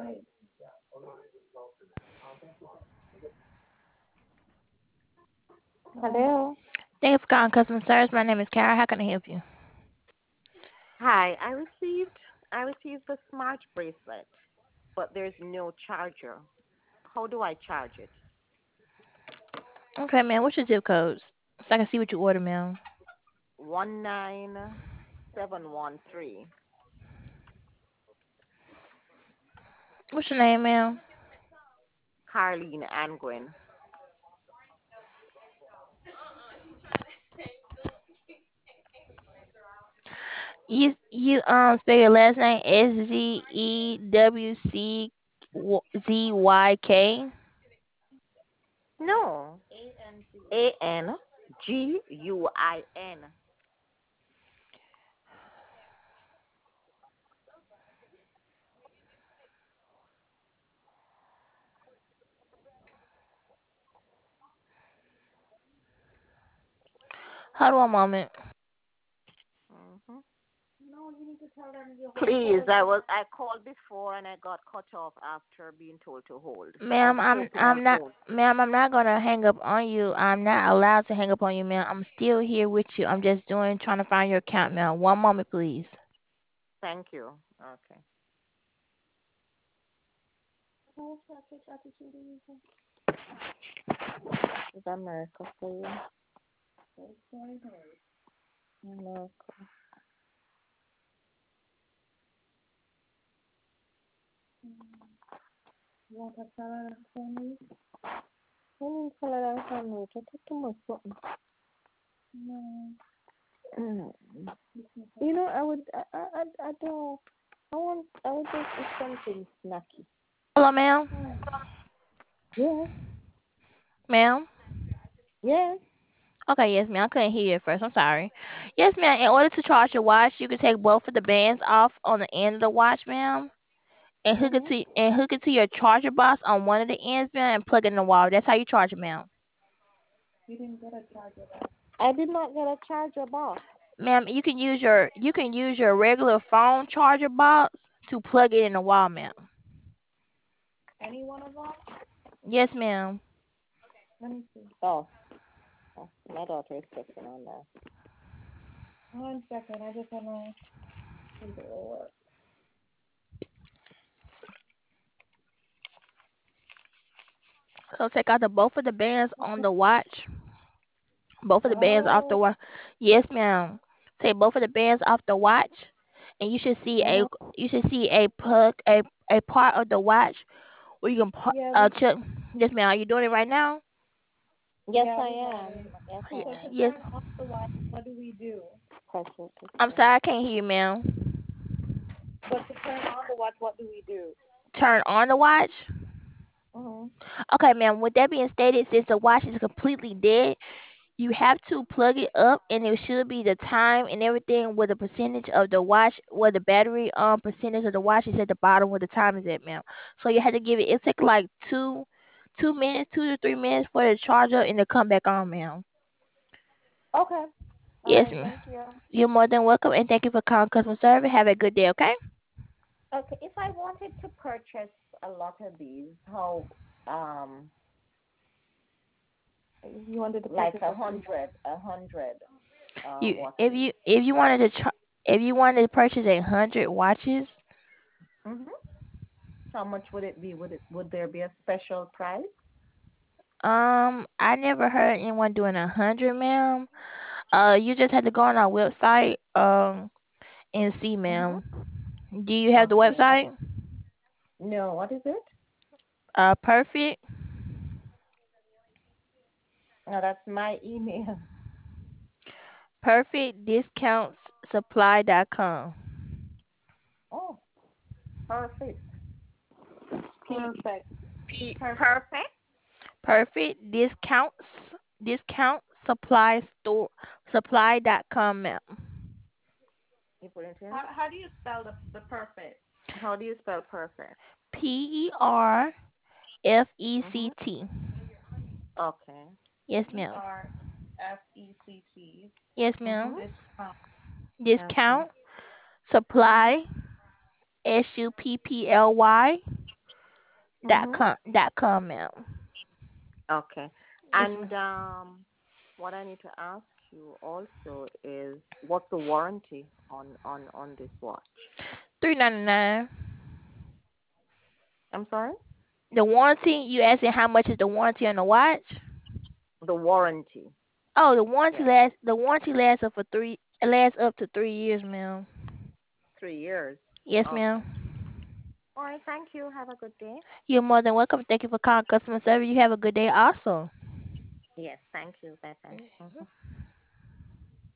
Hello. Thank you for calling customer service. My name is Kara. How can I help you? Hi. I received a smart bracelet, but there's no charger. How do I charge it? Okay, ma'am. What's your zip codes? So I can see what you order, ma'am. 19713. What's your name, ma'am? Carlene Angwin. You spell your last name SZEWCZYK. No. Anguin. Hold on one moment. Mm-hmm. Please, I called before and I got cut off after being told to hold. So Ma'am, I'm I'm hoping I I'm not won't. ma'am, I'm not gonna hang up on you. I'm not allowed to hang up on you, ma'am. I'm still here with you. I'm just trying to find your account, ma'am. One moment, please. Thank you. Okay. Is America for you? America. Color sandwich. I think too much something. Mm. I would. I don't. I would just eat something snacky. Hello, ma'am. Yeah. Ma'am. Yeah. Okay, yes, ma'am. I couldn't hear you at first. I'm sorry. Yes, ma'am. In order to charge your watch, you can take both of the bands off on the end of the watch, ma'am, and Mhm. hook it to your charger box on one of the ends, ma'am, and plug it in the wall. That's how you charge it, ma'am. I did not get a charger box. Ma'am, you can use your regular phone charger box to plug it in the wall, ma'am. Any one of them? Yes, ma'am. Let me see. Oh, my daughter is checking on that. 1 second. I just wanna see the work. So take out the both of the bands on the watch. Both of the bands off the Oh. watch. Yes, ma'am. Take both of the bands off the watch, and Mhm. you should see a plug a part of the watch where you can Yeah. We. check. Yes, ma'am. Are you doing it right now? Yes, I am. Yes, I Y- am. Yes. What do we do? Press it. I'm sorry, I can't hear you, ma'am. But to turn on the watch, what do we do? Turn on the watch. Mhm. Okay, ma'am. With that being stated, since the watch is completely dead, you have to plug it up, and it should be the time and everything with the percentage of the watch, where the battery percentage of the watch is at the bottom where the time is at, ma'am. So you have to give it. It take like 2 minutes, 2 to 3 minutes for the charger and to come back on, ma'am. Okay. All Yes, right. ma'am. Thank you. You're more than welcome, and thank you for calling customer service. Have a good day, okay? Okay. If I wanted to purchase a lot of these, how you wanted to like purchase a hundred You watches. if you wanted to purchase 100 watches, Mhm. How much would it be? Would there be a special price? I never heard anyone doing 100, ma'am. You just have to go on our website, and see, Mhm. ma'am. Do you have the Okay. website? No. What is it? Perfect, No, that's my email. perfectdiscountsupply.com. Oh, perfect. P Perfect. perfect Perfect. perfect discount supply store supply.com, ma'am. You put it in. How do you spell the perfect? How do you spell perfect? Mhm. PERFECT. Okay. Yes, ma'am. PRFECT. Yes, ma'am. Mhm. Okay. Discount Mhm. supply, SUPPLY. Mhm. dot com, ma'am. Okay. Yes, And ma'am. what I need to ask you also is what's the warranty on this watch? $3.99. I'm sorry? The warranty, you asking how much is the warranty on the watch? The warranty. Oh, Yes. the warranty lasts up for three lasts up to 3 years, ma'am. 3 years. Yes, Okay. ma'am. All right. Thank you. Have a good day. You're more than welcome. Thank you for calling customer service. You have a good day also. Yes. Thank you. Bye bye. Mhm.